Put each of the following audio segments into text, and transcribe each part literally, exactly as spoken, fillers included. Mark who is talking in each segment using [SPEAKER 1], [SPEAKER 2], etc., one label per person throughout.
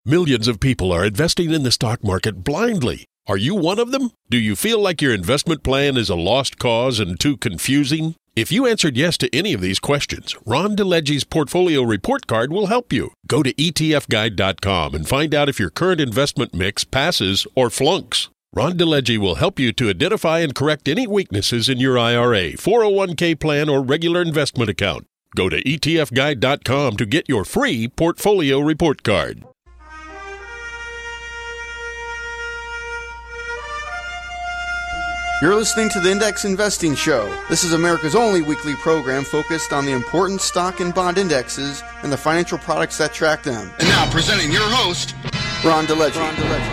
[SPEAKER 1] Millions of people are investing in the stock market blindly. Are you one of them? Do you feel like your investment plan is a lost cause and too confusing? If you answered yes to any of these questions, Ron DeLegge's Portfolio Report Card will help you. Go to E T F guide dot com and find out if your current investment mix passes or flunks. Ron DeLegge will help you to identify and correct any weaknesses in your I R A, four oh one k plan, or regular investment account. Go to E T F guide dot com to get your free Portfolio Report Card.
[SPEAKER 2] You're listening to the Index Investing Show. This is America's only weekly program focused on the important stock and bond indexes and the financial products that track them.
[SPEAKER 3] And now presenting your host,
[SPEAKER 2] Ron DeLegge. Ron DeLegge.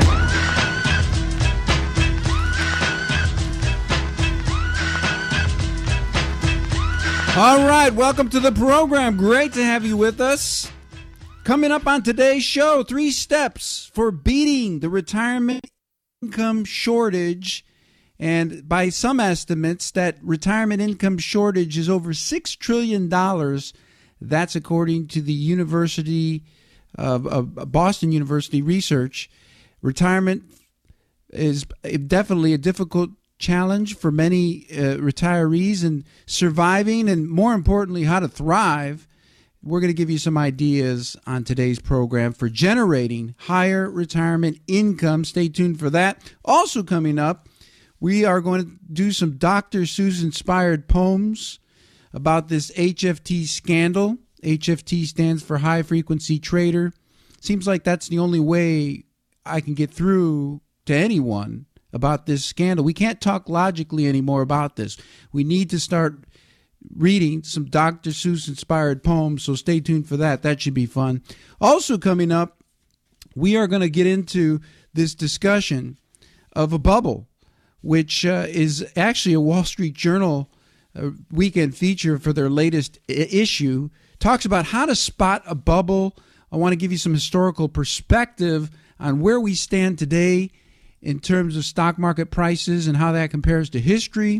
[SPEAKER 4] All right, welcome to the program. Great to have you with us. Coming up on today's show, three steps for beating the retirement income shortage. And by some estimates, that retirement income shortage is over six trillion dollars. That's according to the University of, of Boston University research. Retirement is definitely a difficult challenge for many uh, retirees, and surviving, and more importantly, how to thrive. We're going to give you some ideas on today's program for generating higher retirement income. Stay tuned for that. Also coming up, we are going to do some Doctor Seuss inspired poems about this H F T scandal. H F T stands for high frequency trader. Seems like that's the only way I can get through to anyone about this scandal. We can't talk logically anymore about this. We need to start reading some Doctor Seuss inspired poems, so stay tuned for that. That should be fun. Also coming up, we are going to get into this discussion of a bubble, which uh, is actually a Wall Street Journal uh, weekend feature for their latest I- issue. Talks about how to spot a bubble. I want to give you some historical perspective on where we stand today in terms of stock market prices and how that compares to history.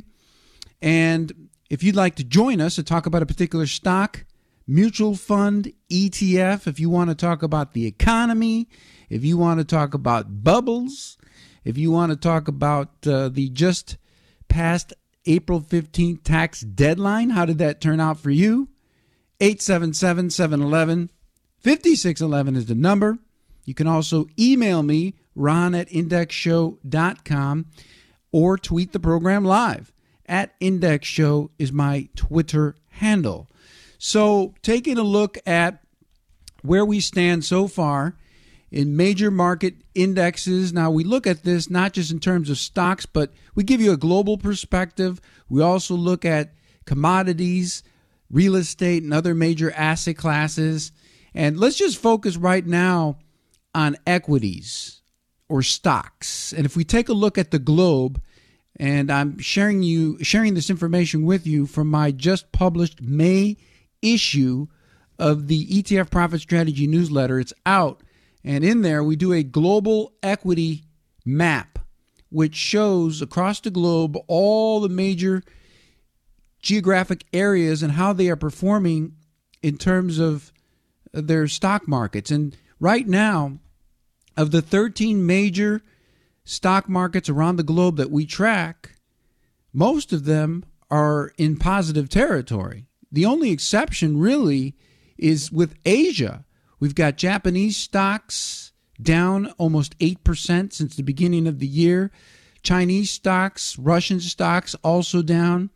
[SPEAKER 4] And if you'd like to join us to talk about a particular stock, mutual fund, E T F, if you want to talk about the economy, if you want to talk about bubbles, if you want to talk about uh, the just past April fifteenth tax deadline, how did that turn out for you? eight seven seven, seven one one, five six one one is the number. You can also email me, ron at index show dot com, or tweet the program live. At Index Show is my Twitter handle. So taking a look at where we stand so far in major market indexes. Now, we look at this not just in terms of stocks, but we give you a global perspective. We also look at commodities, real estate, and other major asset classes. And let's just focus right now on equities or stocks. And if we take a look at the globe, and I'm sharing you sharing this information with you from my just published May issue of the E T F Profit Strategy newsletter. It's out. And in there, we do a global equity map, which shows across the globe all the major geographic areas and how they are performing in terms of their stock markets. And right now, of the thirteen major stock markets around the globe that we track, most of them are in positive territory. The only exception really is with Asia. We've got Japanese stocks down almost eight percent since the beginning of the year. Chinese stocks, Russian stocks also down.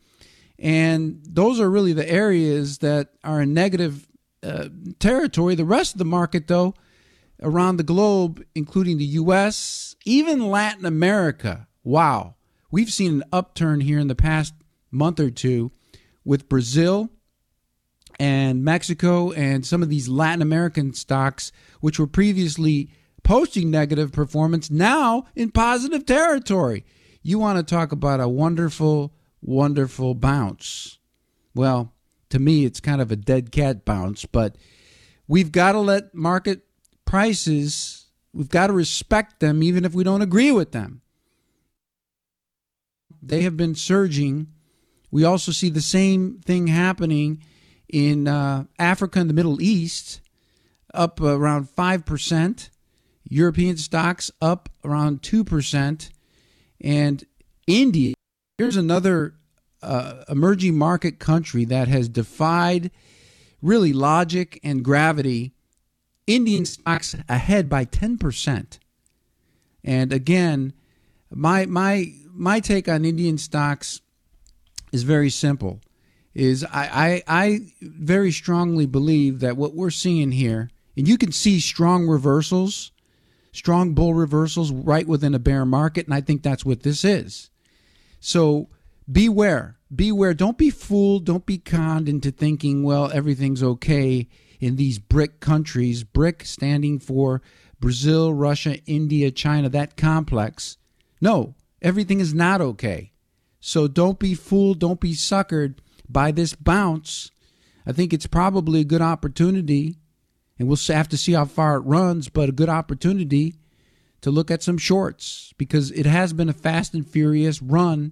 [SPEAKER 4] And those are really the areas that are in negative uh, territory. The rest of the market, though, around the globe, including the U S, even Latin America, wow. We've seen an upturn here in the past month or two with Brazil and Mexico and some of these Latin American stocks, which were previously posting negative performance, now in positive territory. You want to talk about a wonderful, wonderful bounce. Well, to me, it's kind of a dead cat bounce, but we've got to let market prices, we've got to respect them even if we don't agree with them. They have been surging. We also see the same thing happening in uh, Africa and the Middle East. up around five percent. European stocks up around two percent. And India, here's another uh, emerging market country that has defied really logic and gravity. Indian stocks ahead by ten percent. And again, my my my take on Indian stocks is very simple. Is I, I, I very strongly believe that what we're seeing here, and you can see strong reversals, strong bull reversals right within a bear market, and I think that's what this is. So beware. Beware. Don't be fooled. Don't be conned into thinking, well, everything's okay in these BRIC countries. BRIC standing for Brazil, Russia, India, China, that complex. No, everything is not okay. So don't be fooled. Don't be suckered by this bounce. I think it's probably a good opportunity, and we'll have to see how far it runs, but a good opportunity to look at some shorts because it has been a fast and furious run,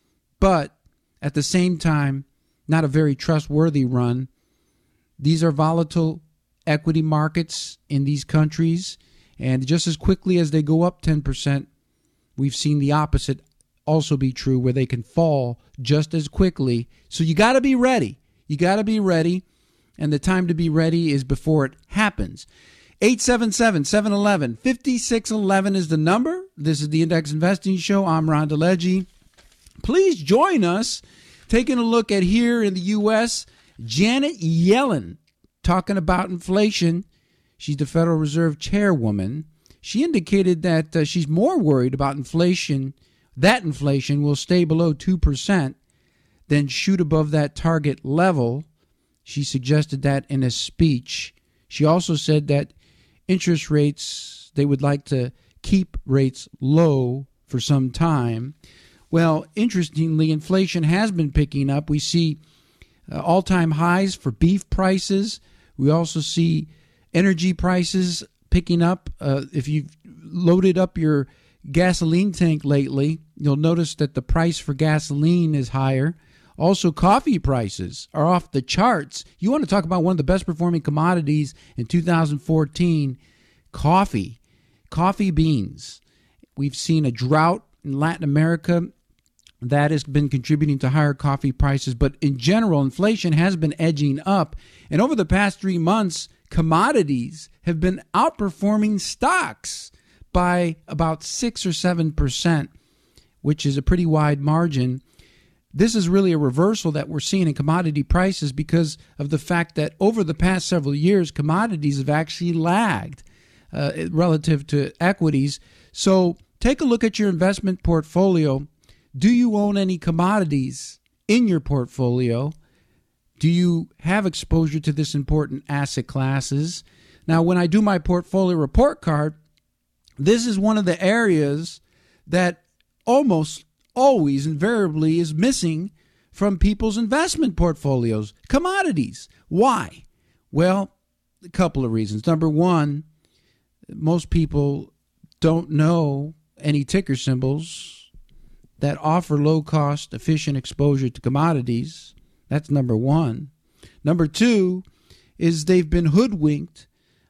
[SPEAKER 4] but at the same time, not a very trustworthy run. These are volatile equity markets in these countries, and just as quickly as they go up ten percent, we've seen the opposite also be true, where they can fall just as quickly. So you got to be ready. You got to be ready, and the time to be ready is before it happens. eight seven seven, seven one one, five six one one is the number. This is the Index Investing Show. I'm Ron DeLegge. Please join us taking a look at here in the U S, Janet Yellen talking about inflation. She's the Federal Reserve chairwoman. She indicated that uh, she's more worried about inflation, that inflation will stay below two percent than shoot above that target level. She suggested that in a speech. She also said that interest rates, they would like to keep rates low for some time. Well, interestingly, inflation has been picking up. We see uh, all-time highs for beef prices. We also see energy prices picking up. Uh, if you've loaded up your gasoline tank lately, you'll notice that the price for gasoline is higher. Also, coffee prices are off the charts. You want to talk about one of the best performing commodities in two thousand fourteen, coffee, coffee beans. We've seen a drought in Latin America that has been contributing to higher coffee prices. But in general, inflation has been edging up. And over the past three months, commodities have been outperforming stocks by about six or seven percent, which is a pretty wide margin. This is really a reversal that we're seeing in commodity prices because of the fact that over the past several years, commodities have actually lagged uh, relative to equities. So take a look at your investment portfolio. Do you own any commodities in your portfolio? Do you have exposure to this important asset classes? Now, when I do my portfolio report card, this is one of the areas that almost always invariably is missing from people's investment portfolios. Commodities. Why? Well, a couple of reasons. Number one, most people don't know any ticker symbols that offer low-cost, efficient exposure to commodities. That's number one. Number two is they've been hoodwinked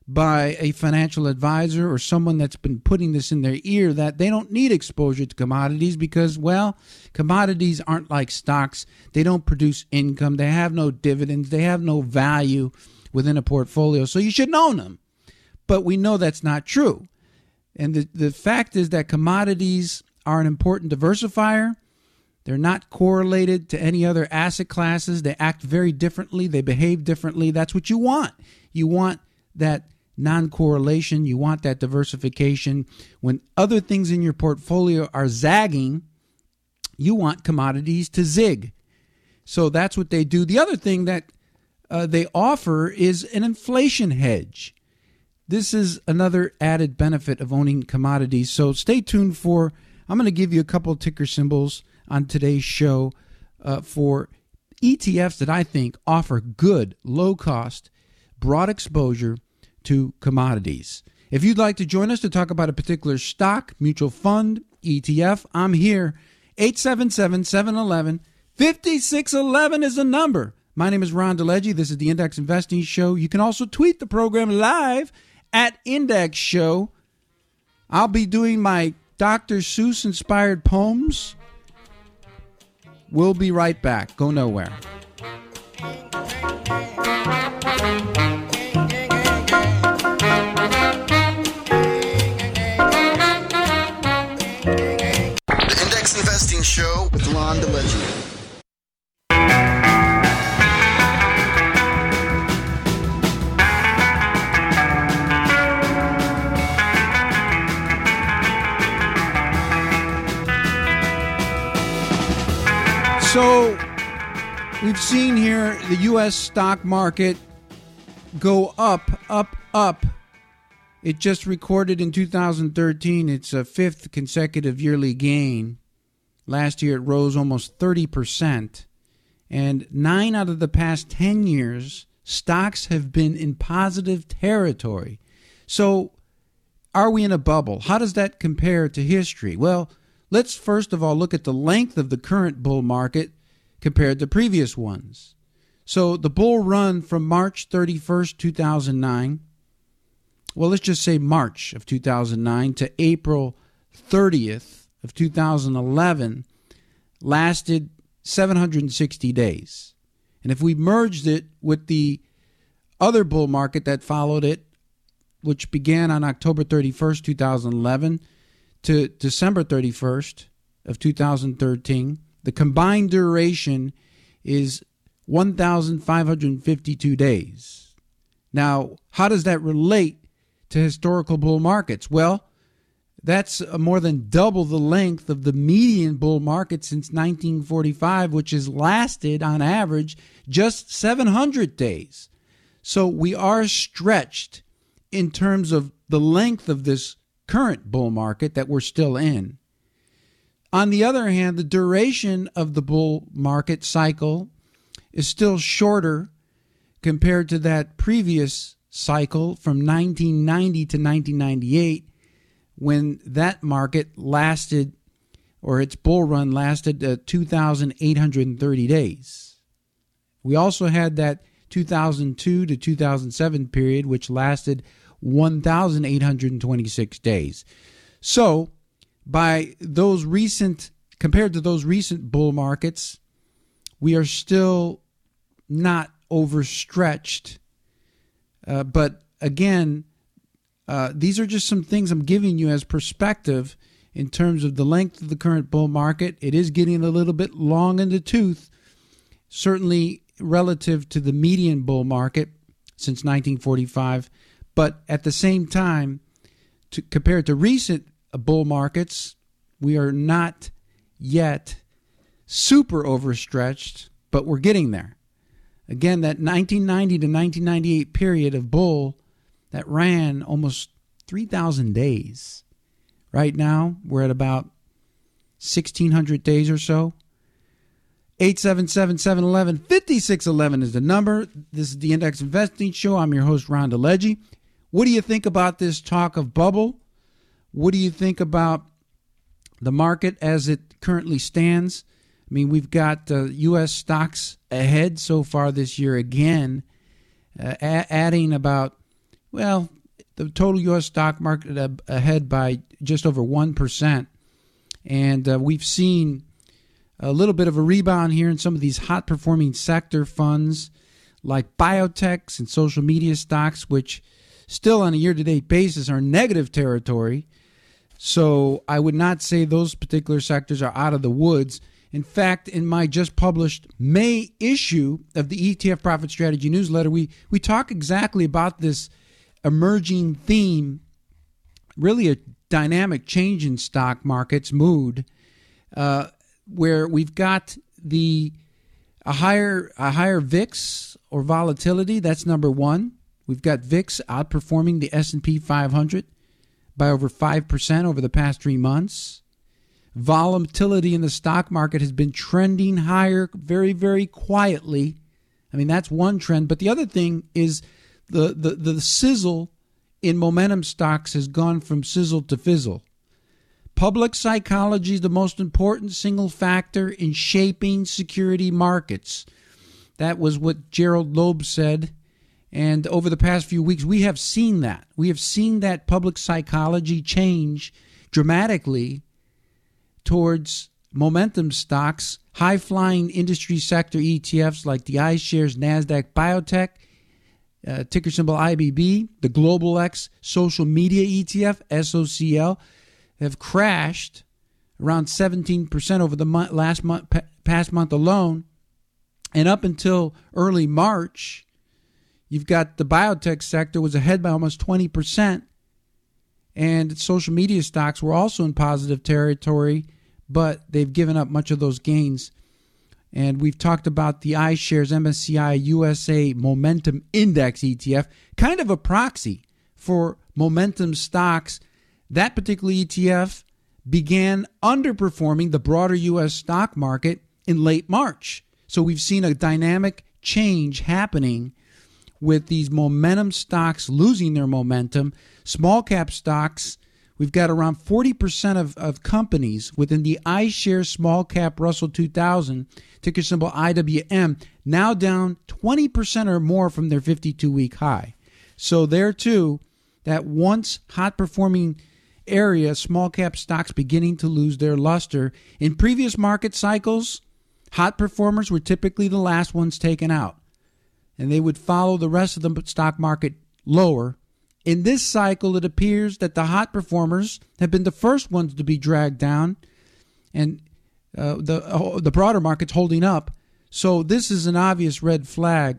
[SPEAKER 4] by a financial advisor or someone that's been putting this in their ear that they don't need exposure to commodities because, well, commodities aren't like stocks. They don't produce income. They have no dividends. They have no value within a portfolio. So you should own them. But we know that's not true. And the, the fact is that commodities are an important diversifier. They're not correlated to any other asset classes. They act very differently. They behave differently. That's what you want. You want that non-correlation. You want that diversification. When other things in your portfolio are zagging, you want commodities to zig. So that's what they do. The other thing that uh, they offer is an inflation hedge. This is another added benefit of owning commodities. So stay tuned for, I'm going to give you a couple of ticker symbols on today's show uh, for E T Fs that I think offer good, low-cost, broad exposure to commodities. If you'd like to join us to talk about a particular stock, mutual fund, E T F, I'm here. eight seven seven, seven one one, five six one one is the number. My name is Ron DeLegge. This is the Index Investing Show. You can also tweet the program live at Index Show. I'll be doing my Doctor Seuss-inspired poems. We'll be right back. Go nowhere.
[SPEAKER 2] The Index Investing Show with Ron DeLegge.
[SPEAKER 4] So we've seen here the U S stock market go up, up, up. It just recorded in two thousand thirteen its a fifth consecutive yearly gain. Last year it rose almost thirty percent. And nine out of the past ten years, stocks have been in positive territory. So are we in a bubble? How does that compare to history? Well, let's first of all look at the length of the current bull market compared to previous ones. So the bull run from March thirty-first, two thousand nine, well, let's just say March of two thousand nine to April thirtieth of two thousand eleven lasted seven hundred sixty days. And if we merged it with the other bull market that followed it, which began on October thirty-first, two thousand eleven, to December thirty-first of two thousand thirteen, the combined duration is one thousand five hundred fifty-two days. Now, how does that relate to historical bull markets? Well, that's more than double the length of the median bull market since nineteen forty-five, which has lasted on average just seven hundred days. So we are stretched in terms of the length of this current bull market that we're still in. On the other hand, the duration of the bull market cycle is still shorter compared to that previous cycle from nineteen ninety to nineteen ninety-eight, when that market lasted, or its bull run lasted uh, two thousand eight hundred thirty days. We also had that two thousand two to two thousand seven period, which lasted one thousand eight hundred twenty-six days. So, by those recent, compared to those recent bull markets, we are still not overstretched. Uh, but again, uh, these are just some things I'm giving you as perspective in terms of the length of the current bull market. It is getting a little bit long in the tooth, certainly relative to the median bull market since nineteen forty-five. But at the same time, to, compared to recent bull markets, we are not yet super overstretched, but we're getting there. Again, that nineteen ninety to nineteen ninety-eight period of bull that ran almost three thousand days. Right now, we're at about sixteen hundred days or so. eight seven seven, seven one one, five six one one is the number. This is the Index Investing Show. I'm your host, Ron DeLegge. What do you think about this talk of bubble? What do you think about the market as it currently stands? I mean, we've got uh, U S stocks ahead so far this year again, uh, a- adding about, well, the total U S stock market uh, ahead by just over one percent. And uh, we've seen a little bit of a rebound here in some of these hot-performing sector funds like biotechs and social media stocks, which still on a year-to-date basis are negative territory. So I would not say those particular sectors are out of the woods. In fact, in my just published May issue of the E T F Profit Strategy newsletter, we, we talk exactly about this emerging theme, really a dynamic change in stock markets mood, uh, where we've got the a higher a higher V I X or volatility. That's number one. We've got V I X outperforming the S and P five hundred by over five percent over the past three months. Volatility in the stock market has been trending higher very, very quietly. I mean, that's one trend. But the other thing is the, the, the sizzle in momentum stocks has gone from sizzle to fizzle. Public psychology is the most important single factor in shaping security markets. That was what Gerald Loeb said. And over the past few weeks, we have seen that. We have seen that public psychology change dramatically towards momentum stocks, high-flying industry sector E T Fs like the iShares NASDAQ Biotech, uh, ticker symbol I B B, the Global X Social Media E T F, S O C L, have crashed around seventeen percent over the month, last month, past month alone. And up until early March, you've got the biotech sector was ahead by almost twenty percent. And social media stocks were also in positive territory, but they've given up much of those gains. And we've talked about the iShares M S C I U S A Momentum Index E T F, kind of a proxy for momentum stocks. That particular E T F began underperforming the broader U S stock market in late March. So we've seen a dynamic change happening with these momentum stocks losing their momentum. Small cap stocks, we've got around forty percent of, of companies within the iShares Small Cap Russell two thousand, ticker symbol I W M, now down twenty percent or more from their fifty-two week high. So there too, that once hot performing area, small cap stocks beginning to lose their luster. In previous market cycles, hot performers were typically the last ones taken out, and they would follow the rest of the stock market lower. In this cycle, it appears that the hot performers have been the first ones to be dragged down, and uh, the uh, the broader market's holding up. So this is an obvious red flag,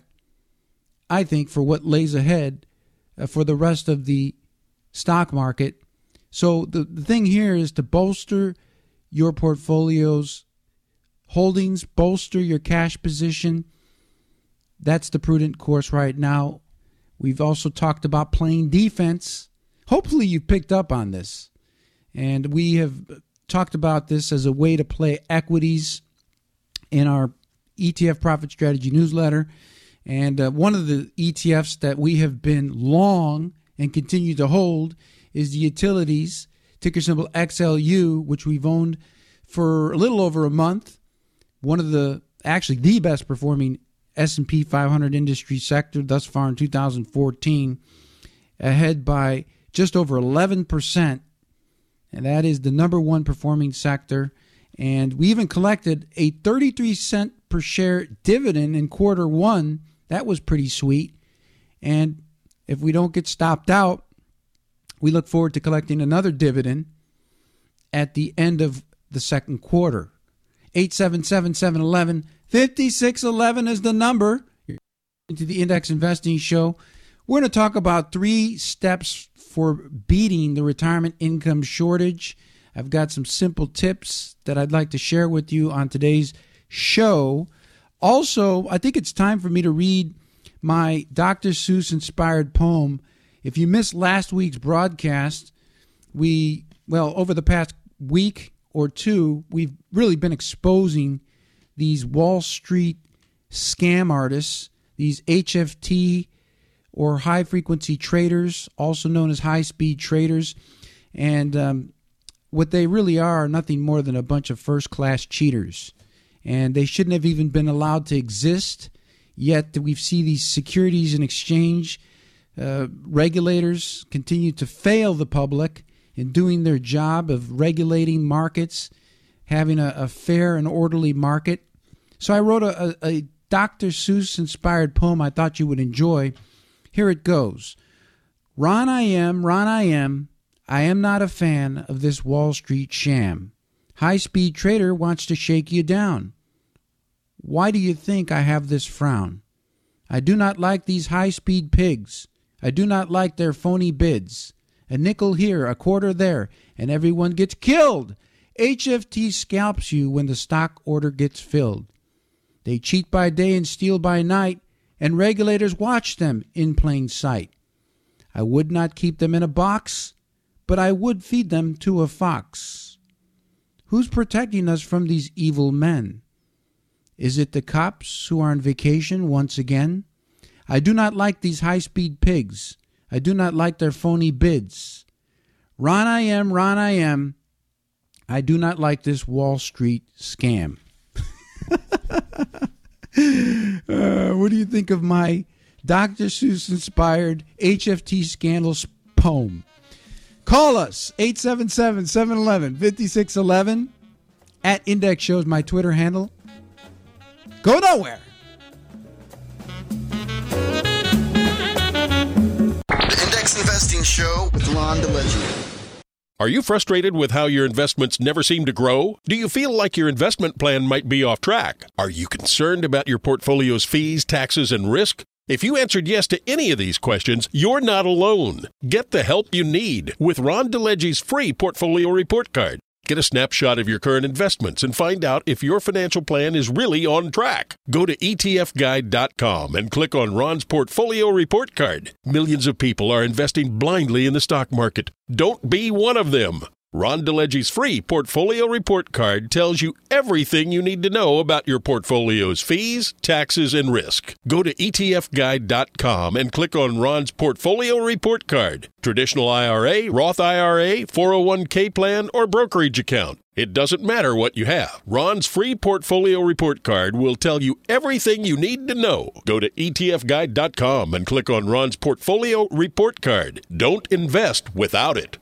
[SPEAKER 4] I think, for what lays ahead uh, for the rest of the stock market. So the, the thing here is to bolster your portfolio's holdings, bolster your cash position. That's the prudent course right now. We've also talked about playing defense. Hopefully you've picked up on this. And we have talked about this as a way to play equities in our E T F Profit Strategy newsletter. And uh, one of the E T Fs that we have been long and continue to hold is the utilities, ticker symbol X L U, which we've owned for a little over a month. One of the, actually the best performing S and P five hundred industry sector thus far in two thousand fourteen, ahead by just over eleven percent. And that is the number one performing sector. And we even collected a thirty-three cent per share dividend in quarter one. That was pretty sweet. And if we don't get stopped out, we look forward to collecting another dividend at the end of the second quarter. eight seven seven, seven one one, five six one one is the number. You're into the Index Investing Show. We're going to talk about three steps for beating the retirement income shortage. I've got some simple tips that I'd like to share with you on today's show. Also, I think it's time for me to read my Doctor Seuss inspired poem. If you missed last week's broadcast, we, well, over the past week or two, we've really been exposing these Wall Street scam artists, these H F T or high-frequency traders, also known as high-speed traders. And um, what they really are are nothing more than a bunch of first-class cheaters. And they shouldn't have even been allowed to exist, yet we see these Securities and Exchange uh, regulators continue to fail the public in doing their job of regulating markets, having a, a fair and orderly market. So I wrote a, a, a Doctor Seuss-inspired poem I thought you would enjoy. Here it goes. Ron I am, Ron I am, I am not a fan of this Wall Street sham. High-speed trader wants to shake you down. Why do you think I have this frown? I do not like these high-speed pigs. I do not like their phony bids. A nickel here, a quarter there, and everyone gets killed. H F T scalps you when the stock order gets filled. They cheat by day and steal by night, and regulators watch them in plain sight. I would not keep them in a box, but I would feed them to a fox. Who's protecting us from these evil men? Is it the cops who are on vacation once again? I do not like these high-speed pigs. I do not like their phony bids. Ron I am, Ron I am. I do not like this Wall Street scam. Uh, what do you think of my Doctor Seuss-inspired H F T scandals poem? Call us, eight seven seven, seven one one, five six one one. At Index Shows, my Twitter handle. Go nowhere.
[SPEAKER 2] The Index Investing Show with Ron DeLegge.
[SPEAKER 1] Are you frustrated with how your investments never seem to grow? Do you feel like your investment plan might be off track? Are you concerned about your portfolio's fees, taxes, and risk? If you answered yes to any of these questions, you're not alone. Get the help you need with Ron DeLegge's free portfolio report card. Get a snapshot of your current investments and find out if your financial plan is really on track. Go to E T F guide dot com and click on Ron's portfolio report card. Millions of people are investing blindly in the stock market. Don't be one of them. Ron DeLegge's free portfolio report card tells you everything you need to know about your portfolio's fees, taxes, and risk. Go to E T F guide dot com and click on Ron's portfolio report card. Traditional I R A, Roth I R A, four oh one k plan, or brokerage account. It doesn't matter what you have. Ron's free portfolio report card will tell you everything you need to know. Go to E T F guide dot com and click on Ron's portfolio report card. Don't invest without it.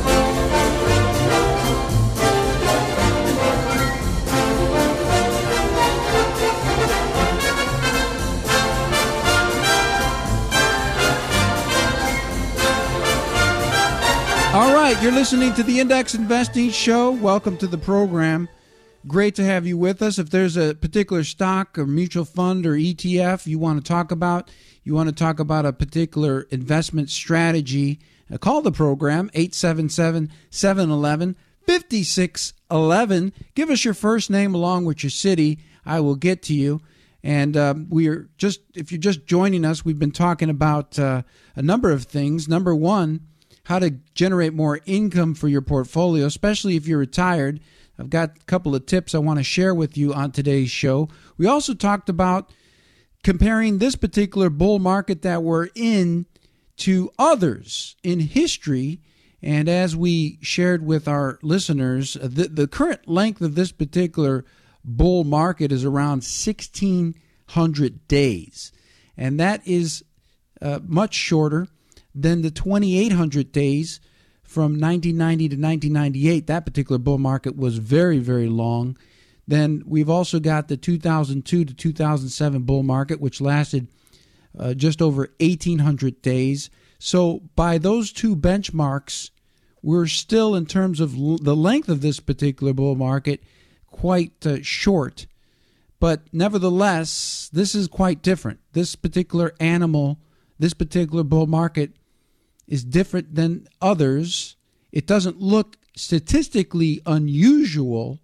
[SPEAKER 4] All right, you're listening to the Index Investing Show. Welcome to the program. Great to have you with us. If there's a particular stock or mutual fund or E T F you want to talk about, you want to talk about a particular investment strategy, uh, call the program, eight seven seven, seven one one, five six one one. Give us your first name along with your city. I will get to you. And um, we are just, if you're just joining us, we've been talking about uh, a number of things. Number one, how to generate more income for your portfolio, especially if you're retired. I've got a couple of tips I want to share with you on today's show. We also talked about comparing this particular bull market that we're in to others in history. And as we shared with our listeners, the, the current length of this particular bull market is around sixteen hundred days. And that is uh, much shorter than the twenty-eight hundred days from nineteen ninety to nineteen ninety-eight. That particular bull market was very, very long. Then we've also got the two thousand two to two thousand seven bull market, which lasted uh, just over eighteen hundred days. So by those two benchmarks, we're still, in terms of l- the length of this particular bull market, quite uh, short. But nevertheless, this is quite different. This particular animal, this particular bull market is different than others. It doesn't look statistically unusual,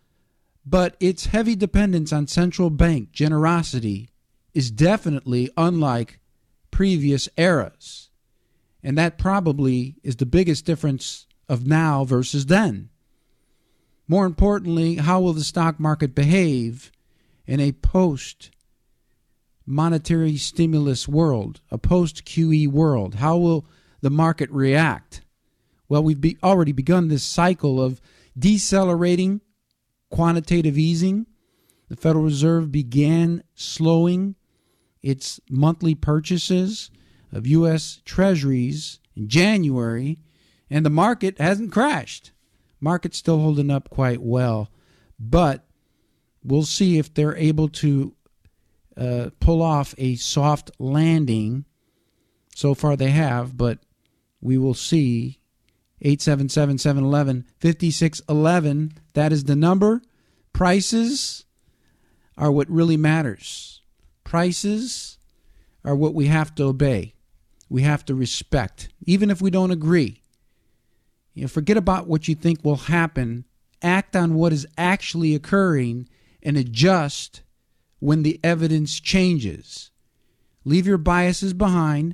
[SPEAKER 4] but its heavy dependence on central bank generosity is definitely unlike previous eras. And that probably is the biggest difference of now versus then. More importantly, how will the stock market behave in a post-monetary stimulus world, a post-Q E world? How will the market react? Well, we've be already begun this cycle of decelerating quantitative easing. The Federal Reserve began slowing its monthly purchases of U S Treasuries in January, and the market hasn't crashed. Market's still holding up quite well, but we'll see if they're able to uh, pull off a soft landing. So far they have, but we will see. Eight seven seven, seven one one, five six one one. That is the number. Prices are what really matters. Prices are what we have to obey. We have to respect, even if we don't agree. You know, forget about what you think will happen. Act on what is actually occurring and adjust when the evidence changes. Leave your biases behind.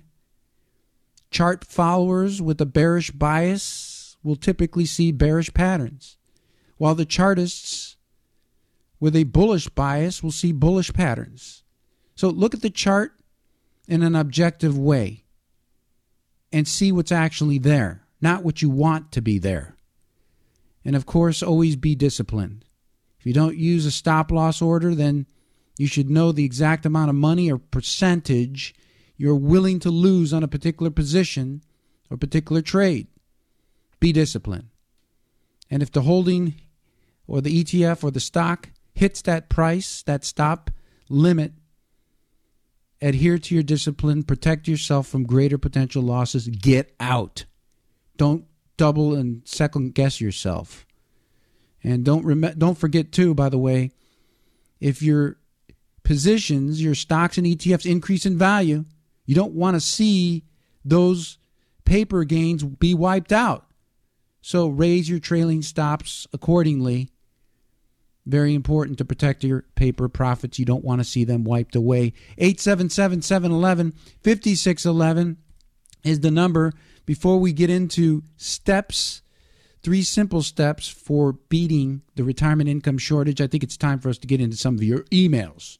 [SPEAKER 4] Chart followers with a bearish bias will typically see bearish patterns, while the chartists with a bullish bias will see bullish patterns. So look at the chart in an objective way and see what's actually there, not what you want to be there. And of course, always be disciplined. If you don't use a stop loss order, then You should know the exact amount of money or percentage you're willing to lose on a particular position or particular trade. Be disciplined. And if the holding or the E T F or the stock hits that price, that stop limit, adhere to your discipline, protect yourself from greater potential losses, get out. Don't double and second guess yourself. And don't rem- don't forget too, by the way, if your positions, your stocks and E T Fs increase in value, you don't want to see those paper gains be wiped out. So raise your trailing stops accordingly. Very important to protect your paper profits. You don't want to see them wiped away. eight seven seven, seven one one, five six one one is the number. Before we get into steps, three simple steps for beating the retirement income shortage, I think it's time for us to get into some of your emails.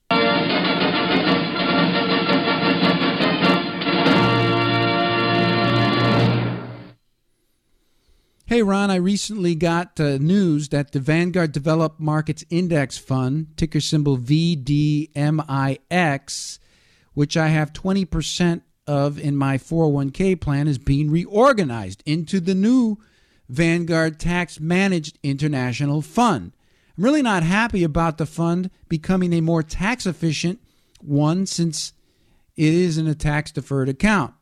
[SPEAKER 4] Hey, Ron, I recently got uh, news that the Vanguard Developed Markets Index Fund, ticker symbol V D M I X, which I have twenty percent of in my four oh one k plan, is being reorganized into the new Vanguard Tax Managed International Fund. I'm really not happy about the fund becoming a more tax efficient one since it is in a tax deferred account.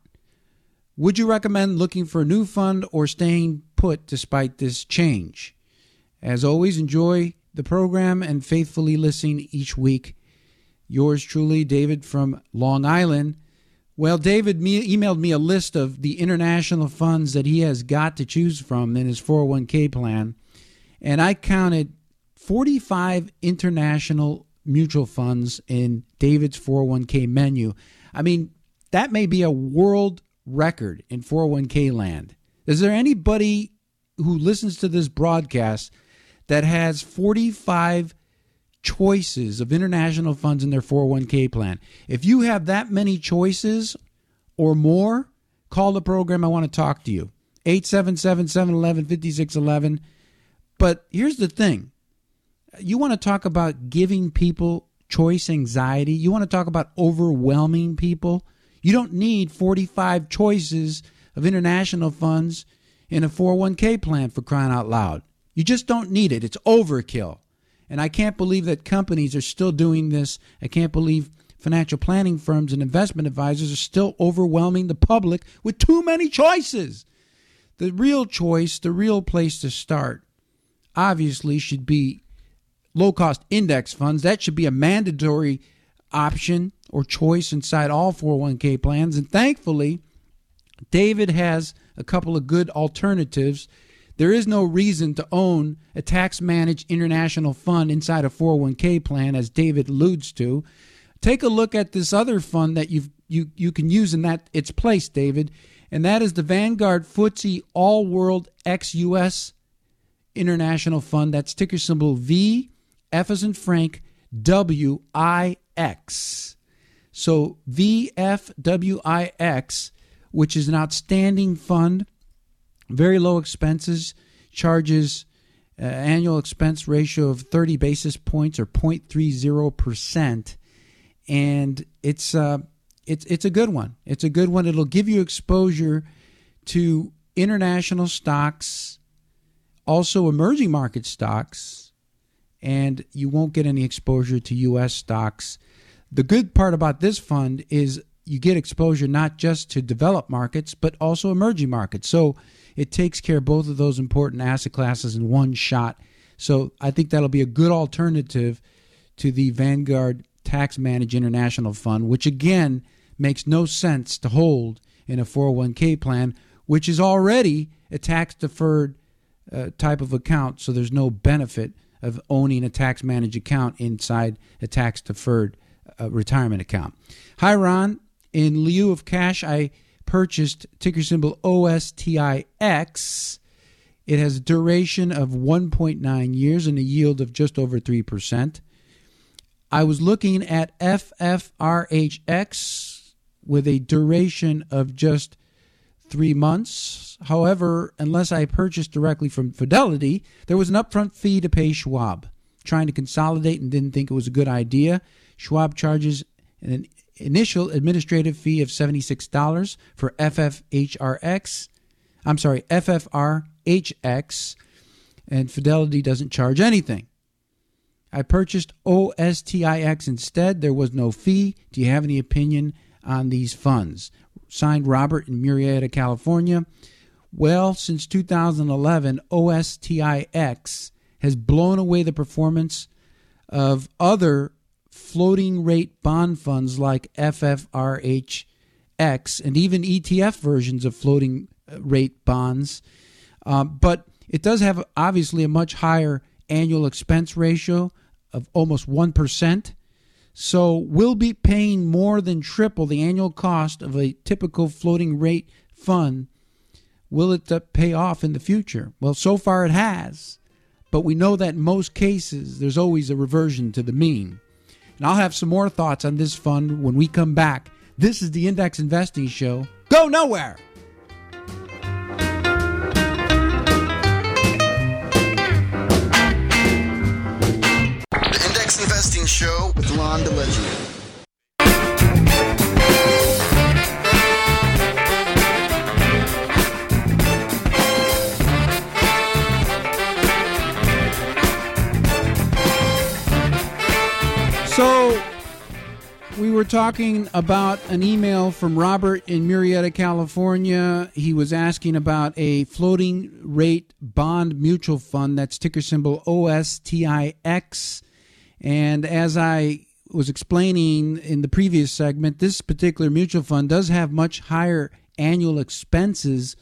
[SPEAKER 4] Would you recommend looking for a new fund or staying put despite this change? As always, enjoy the program and faithfully listen each week. Yours truly, David from Long Island. Well, David me- emailed me a list of the international funds that he has got to choose from in his four oh one k plan, and I counted forty-five international mutual funds in David's four oh one k menu. I mean, that may be a world record in four oh one k land. Is there anybody who listens to this broadcast that has forty-five choices of international funds in their four oh one k plan? If you have that many choices or more, call the program. I want to talk to you. eight seven seven, seven one one, five six one one. But here's the thing. You want to talk about giving people choice anxiety? You want to talk about overwhelming people? You don't need forty-five choices of international funds in a four oh one k plan, for crying out loud. You just don't need it. It's overkill. And I can't believe that companies are still doing this. I can't believe financial planning firms and investment advisors are still overwhelming the public with too many choices. The real choice, the real place to start, obviously should be low-cost index funds. That should be a mandatory option or choice inside all four oh one k plans. And thankfully, David has a couple of good alternatives. There is no reason to own a tax-managed international fund inside a four oh one k plan, as David alludes to. Take a look at this other fund that you've, you you can use in that its place, David, and that is the Vanguard F T S E All World ex-U S International Fund. That's ticker symbol V, F as in Frank, W I X. So V F W I X, which is an outstanding fund, very low expenses, charges uh, annual expense ratio of thirty basis points or zero point three zero percent, and it's uh, it's it's a good one. It's a good one. It'll give you exposure to international stocks, also emerging market stocks, and you won't get any exposure to U S stocks. The good part about this fund is you get exposure not just to developed markets, but also emerging markets. So it takes care of both of those important asset classes in one shot. So I think that'll be a good alternative to the Vanguard Tax Managed International Fund, which again makes no sense to hold in a four oh one k plan, which is already a tax-deferred uh, type of account. So there's no benefit of owning a tax-managed account inside a tax-deferred uh, retirement account. Hi, Ron. In lieu of cash, I purchased ticker symbol O S T I X. It has a duration of one point nine years and a yield of just over three percent. I was looking at F F R H X with a duration of just three months. However, unless I purchased directly from Fidelity, there was an upfront fee to pay Schwab. Trying to consolidate and didn't think it was a good idea. Schwab charges an initial administrative fee of seventy-six dollars for F F H R X. I'm sorry, F F R H X, and Fidelity doesn't charge anything. I purchased O S T I X instead. There was no fee. Do you have any opinion on these funds? Signed, Robert in Murrieta, California. Well, since two thousand eleven, O S T I X has blown away the performance of other floating rate bond funds like F F R H X and even E T F versions of floating rate bonds. Um, but it does have obviously a much higher annual expense ratio of almost one percent. So we'll be paying more than triple the annual cost of a typical floating rate fund. Will it uh, pay off in the future? Well, so far it has. But we know that in most cases, there's always a reversion to the mean. And I'll have some more thoughts on this fund when we come back. This is the Index Investing Show. Go nowhere!
[SPEAKER 2] The Index Investing Show with Ron DeLegio.
[SPEAKER 4] So, we were talking about an email from Robert in Murrieta, California. He was asking about a floating rate bond mutual fund that's ticker symbol O S T I X. And as I was explaining in the previous segment, this particular mutual fund does have much higher annual expenses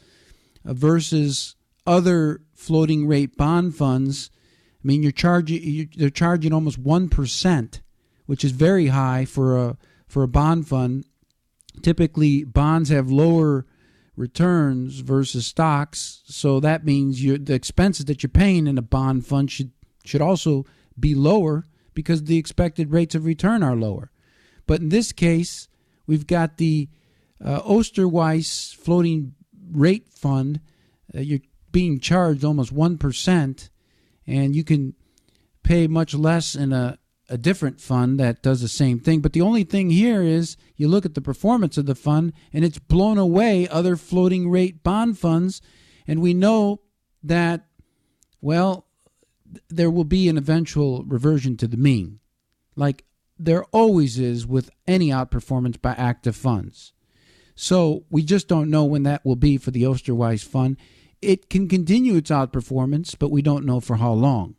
[SPEAKER 4] versus other floating rate bond funds. I mean, you're charging you're, they're charging almost one percent, which is very high for a for a bond fund. Typically, bonds have lower returns versus stocks, so that means you the expenses that you're paying in a bond fund should should also be lower because the expected rates of return are lower. But in this case, we've got the uh, Osterweiss floating rate fund. Uh, you're being charged almost one percent, and you can pay much less in a a different fund that does the same thing. But the only thing here is you look at the performance of the fund and it's blown away other floating rate bond funds. And we know that, well, there will be an eventual reversion to the mean, like there always is with any outperformance by active funds. So we just don't know when that will be for the Osterweiss fund. It can continue its outperformance, but we don't know for how long.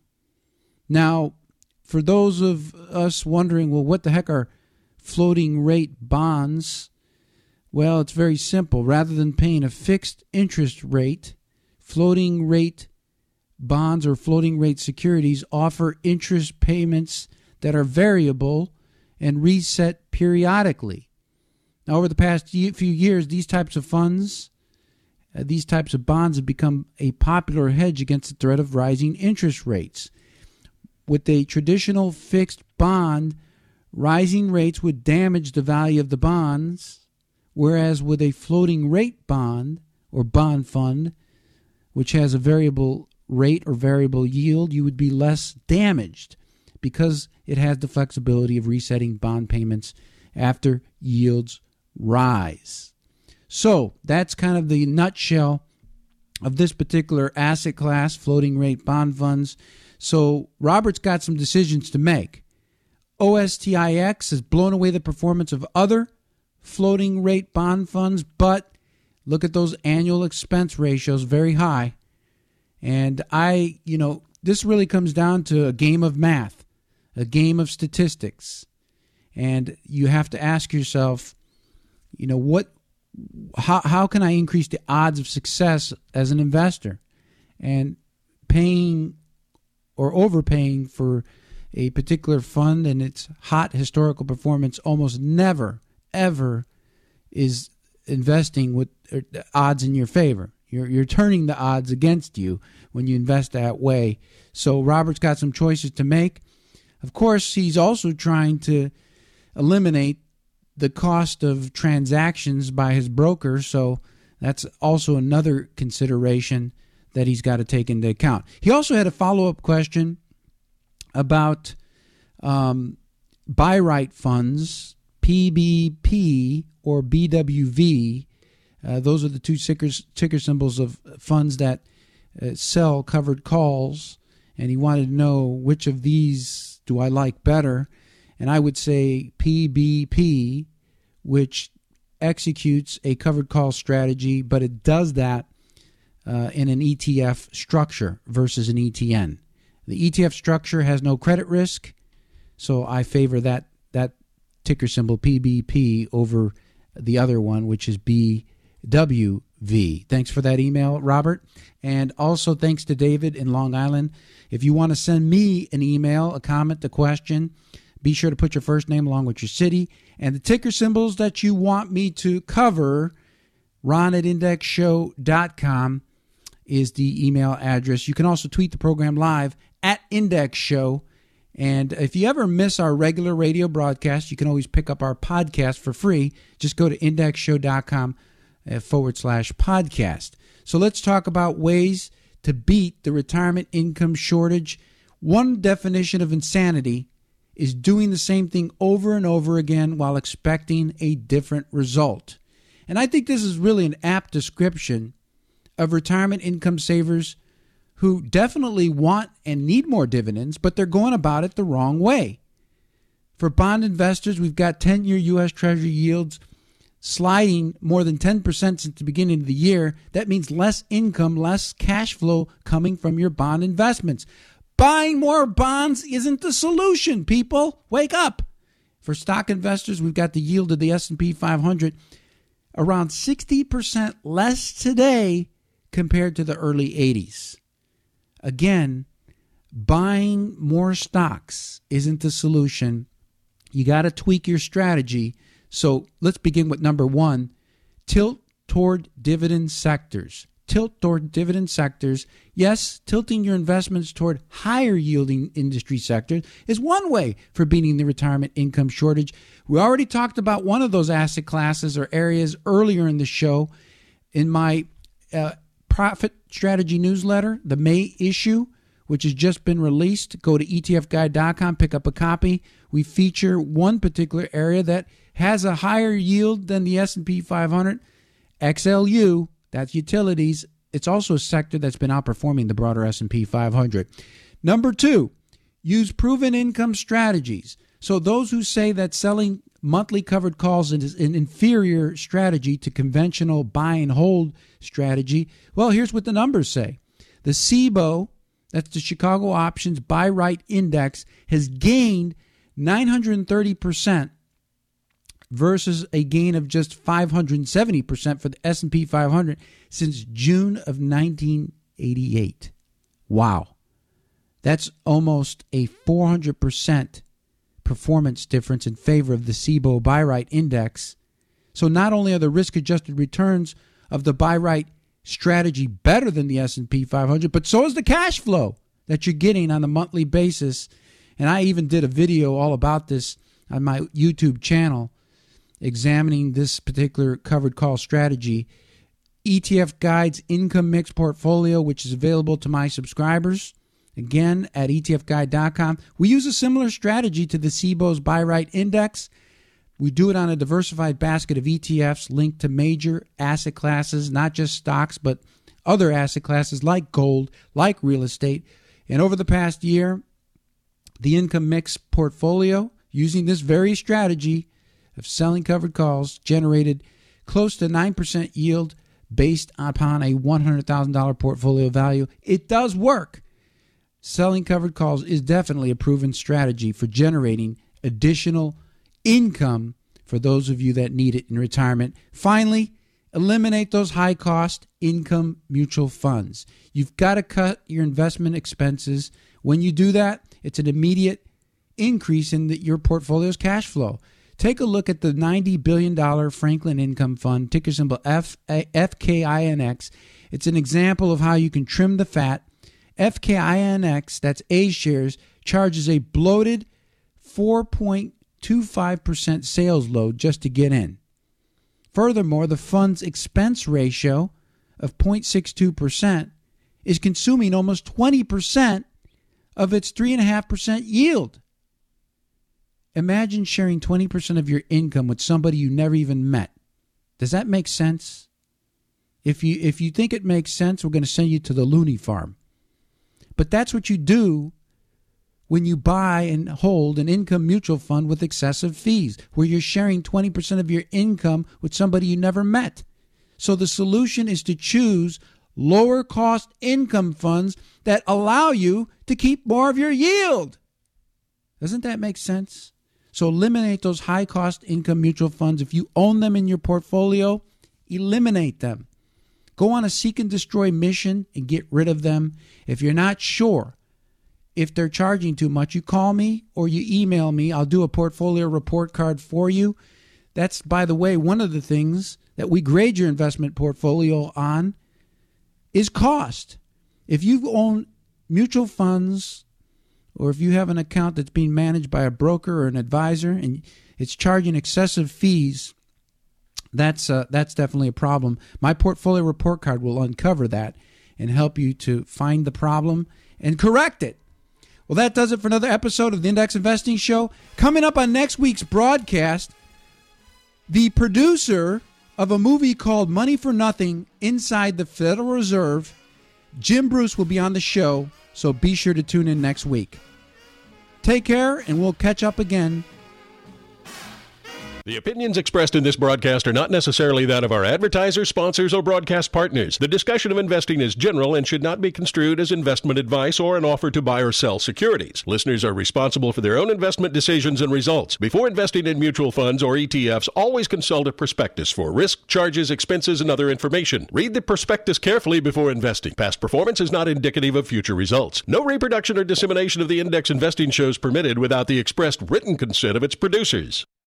[SPEAKER 4] Now, for those of us wondering, well, what the heck are floating rate bonds? Well, it's very simple. Rather than paying a fixed interest rate, floating rate bonds or floating rate securities offer interest payments that are variable and reset periodically. Now, over the past few years, these types of funds, uh, these types of bonds have become a popular hedge against the threat of rising interest rates. With a traditional fixed bond, rising rates would damage the value of the bonds, whereas with a floating rate bond or bond fund, which has a variable rate or variable yield, you would be less damaged because it has the flexibility of resetting bond payments after yields rise. So that's kind of the nutshell of this particular asset class, floating rate bond funds. So Robert's got some decisions to make. O S T I X has blown away the performance of other floating rate bond funds, but look at those annual expense ratios, very high. And I, you know, this really comes down to a game of math, a game of statistics. And you have to ask yourself, you know, what, how, how can I increase the odds of success as an investor? And paying or overpaying for a particular fund and its hot historical performance almost never, ever is investing with odds in your favor. You're, you're turning the odds against you when you invest that way. So Robert's got some choices to make. Of course, he's also trying to eliminate the cost of transactions by his broker, so that's also another consideration that he's got to take into account. He also had a follow-up question about um, buy-right funds, P B P or B W V. Uh, those are the two tickers, ticker symbols of funds that uh, sell covered calls. And he wanted to know which of these do I like better. And I would say P B P, which executes a covered call strategy, but it does that uh, in an E T F structure versus an E T N. The E T F structure has no credit risk, so I favor that that ticker symbol P B P over the other one, which is B W V. Thanks for that email, Robert. And also thanks to David in Long Island. If you want to send me an email, a comment, a question, be sure to put your first name along with your city and the ticker symbols that you want me to cover. Ron at index show dot com is the email address. You can also tweet the program live at Index Show. And if you ever miss our regular radio broadcast, you can always pick up our podcast for free. Just go to index show dot com uh, forward slash podcast. So let's talk about ways to beat the retirement income shortage. One definition of insanity is doing the same thing over and over again while expecting a different result. And I think this is really an apt description of retirement income savers who definitely want and need more dividends, but they're going about it the wrong way. For bond investors, we've got ten-year U S Treasury yields sliding more than ten percent since the beginning of the year. That means less income, less cash flow coming from your bond investments. Buying more bonds isn't the solution, people. Wake up. For stock investors, we've got the yield of the S and P five hundred around sixty percent less today compared to the early eighties. Again, buying more stocks isn't the solution. You got to tweak your strategy. So let's begin with number one, tilt toward dividend sectors. Tilt toward dividend sectors. Yes, tilting your investments toward higher yielding industry sectors is one way for beating the retirement income shortage. We already talked about one of those asset classes or areas earlier in the show in my uh, Profit Strategy newsletter, the May issue, which has just been released. Go to E T F guide dot com, pick up a copy. We feature one particular area that has a higher yield than the S and P five hundred. X L U, that's utilities. It's also a sector that's been outperforming the broader S and P five hundred. Number two, use proven income strategies. So those who say that selling monthly covered calls is an inferior strategy to conventional buy and hold strategy, well, here's what the numbers say. The S I B O, that's the Chicago Options Buy Right Index, has gained nine hundred thirty percent versus a gain of just five hundred seventy percent for the S and P five hundred since June of nineteen eighty-eight. Wow. That's almost a four hundred percent performance difference in favor of the S I B O Buy Right Index. So not only are the risk-adjusted returns of the Buy Right strategy better than the S and P five hundred, but so is the cash flow that you're getting on a monthly basis. And I even did a video all about this on my YouTube channel, examining this particular covered call strategy. E T F Guide's Income Mix Portfolio, which is available to my subscribers, again at E T F guide dot com. We use a similar strategy to the S I B O's Buy Right Index. We do it on a diversified basket of E T Fs linked to major asset classes, not just stocks, but other asset classes like gold, like real estate. And over the past year, the Income Mix Portfolio, using this very strategy of selling covered calls, generated close to nine percent yield based upon a one hundred thousand dollars portfolio value. It does work. Selling covered calls is definitely a proven strategy for generating additional income for those of you that need it in retirement. Finally, eliminate those high-cost income mutual funds. You've got to cut your investment expenses. When you do that, it's an immediate increase in the, your portfolio's cash flow. Take a look at the ninety billion dollars Franklin Income Fund, ticker symbol F K I N X. It's an example of how you can trim the fat. F K I N X, that's A shares, charges a bloated four point two five percent sales load just to get in. Furthermore, the fund's expense ratio of zero point six two percent is consuming almost twenty percent of its three point five percent yield. imagine sharing twenty percent of your income with somebody you never even met. Does that make sense? If you if you think it makes sense, we're going to send you to the loony farm. But that's what you do when you buy and hold an income mutual fund with excessive fees, where you're sharing twenty percent of your income with somebody you never met. So the solution is to choose lower cost income funds that allow you to keep more of your yield. Doesn't that make sense? So eliminate those high cost income mutual funds. If you own them in your portfolio, eliminate them. Go on a seek and destroy mission and get rid of them. If you're not sure if they're charging too much, you call me or you email me. I'll do a portfolio report card for you. That's, by the way, one of the things that we grade your investment portfolio on is cost. If you own mutual funds or if you have an account that's being managed by a broker or an advisor and it's charging excessive fees, that's uh, that's definitely a problem. My portfolio report card will uncover that and help you to find the problem and correct it. Well, that does it for another episode of the Index Investing Show. Coming up on next week's broadcast, the producer of a movie called Money for Nothing Inside the Federal Reserve, Jim Bruce, will be on the show, so be sure to tune in next week. Take care, and we'll catch up again.
[SPEAKER 1] The opinions expressed in this broadcast are not necessarily that of our advertisers, sponsors, or broadcast partners. The discussion of investing is general and should not be construed as investment advice or an offer to buy or sell securities. Listeners are responsible for their own investment decisions and results. Before investing in mutual funds or E T Fs, always consult a prospectus for risk, charges, expenses, and other information. Read the prospectus carefully before investing. Past performance is not indicative of future results. No reproduction or dissemination of the Index Investing Show is permitted without the expressed written consent of its producers.